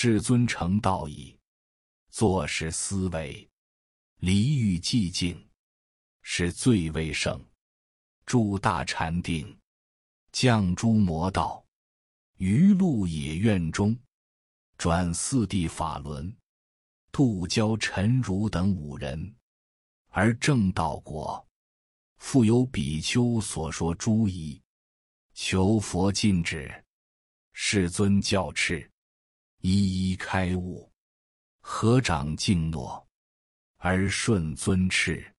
世尊成道矣。坐时思维，离欲寂静，是最为胜。住大禅定，降诸魔道，于鹿野苑中，转四谛法轮，度教陈如等5人，而正道果。复有比丘所说诸疑，求佛禁止，世尊教敕，一一开悟，合掌敬诺，而顺尊敕。